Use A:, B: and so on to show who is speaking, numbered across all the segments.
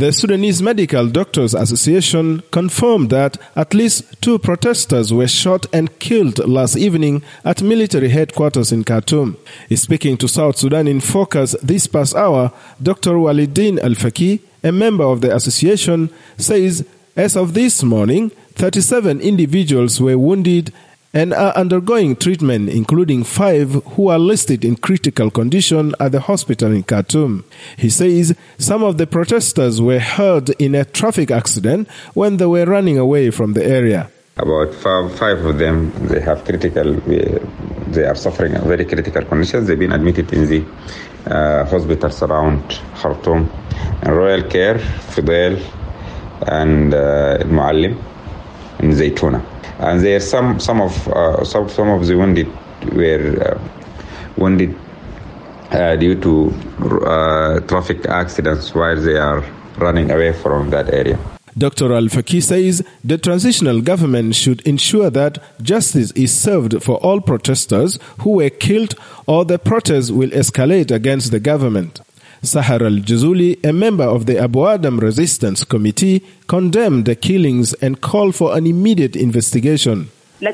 A: The Sudanese Medical Doctors Association confirmed that at least 2 protesters were shot and killed last evening at military headquarters in Khartoum. Speaking to South Sudan in Focus this past hour, Dr. Walidin Al-Faki, a member of the association, says as of this morning, 37 individuals were wounded and are undergoing treatment, including 5 who are listed in critical condition at the hospital in Khartoum. He says some of the protesters were hurt in a traffic accident when they were running away from the area.
B: About 5 of them, they are suffering very critical conditions. They've been admitted in the hospitals around Khartoum, and Royal Care, Fidel, and Muallim, in Zaytuna. And there some of the wounded were wounded due to traffic accidents while they are running away from that area.
A: Dr. Al-Faki says the transitional government should ensure that justice is served for all protesters who were killed, or the protests will escalate against the government. Sahar Al-Jazuli, a member of the Abu Adam Resistance Committee, condemned the killings and called for an immediate investigation.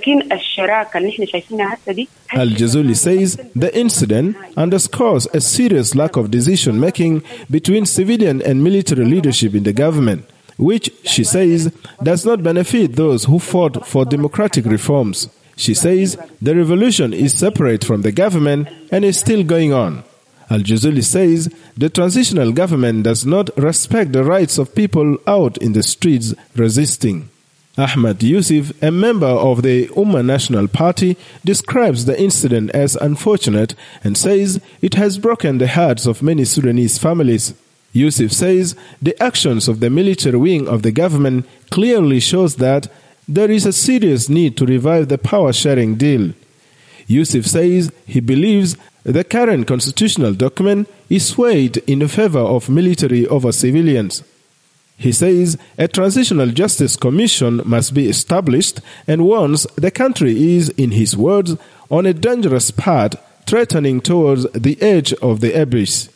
A: Al-Jazuli says the incident underscores a serious lack of decision-making between civilian and military leadership in the government, which, she says, does not benefit those who fought for democratic reforms. She says the revolution is separate from the government and is still going on. Al-Jazuli says the transitional government does not respect the rights of people out in the streets resisting. Ahmad Yusuf, a member of the Ummah National Party, describes the incident as unfortunate and says it has broken the hearts of many Sudanese families. Yusuf says the actions of the military wing of the government clearly shows that there is a serious need to revive the power-sharing deal. Yusuf says he believes the current constitutional document is swayed in favor of military over civilians. He says a transitional justice commission must be established and warns the country is, in his words, on a dangerous path threatening towards the edge of the abyss.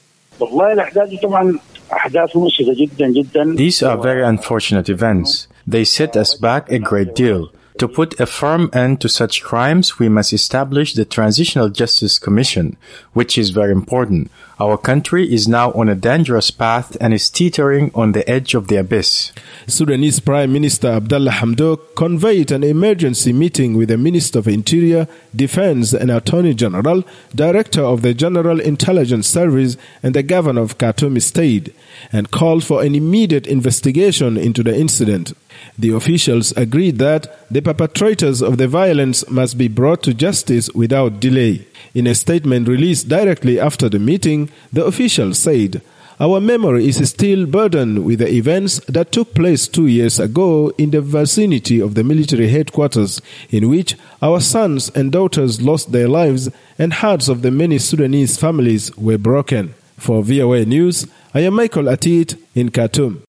C: These are very unfortunate events. They set us back a great deal. To put a firm end to such crimes, we must establish the Transitional Justice Commission, which is very important. Our country is now on a dangerous path and is teetering on the edge of the abyss.
A: Sudanese Prime Minister Abdallah Hamdok convened an emergency meeting with the Minister of Interior, Defense and Attorney General, Director of the General Intelligence Service and the Governor of Khartoum State, and called for an immediate investigation into the incident. The officials agreed that the perpetrators of the violence must be brought to justice without delay. In a statement released directly after the meeting, the officials said, "Our memory is still burdened with the events that took place 2 years ago in the vicinity of the military headquarters, in which our sons and daughters lost their lives and hearts of the many Sudanese families were broken." For VOA News, I am Michael Atit in Khartoum.